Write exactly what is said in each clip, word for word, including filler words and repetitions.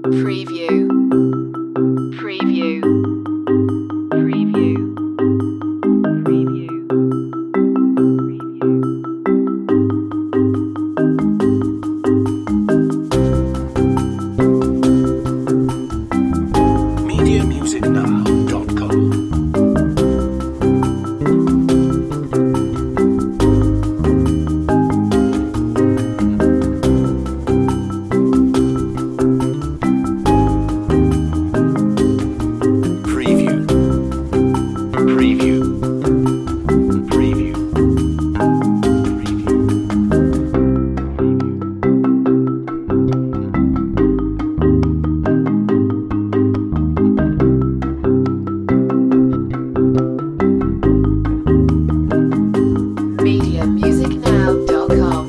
Preview. Preview. Preview. Preview. media music now dot com Preview. Preview. Preview. media music now dot com.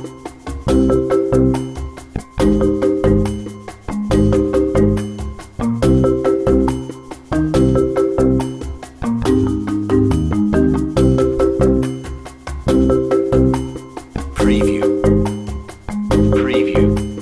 Preview. Preview.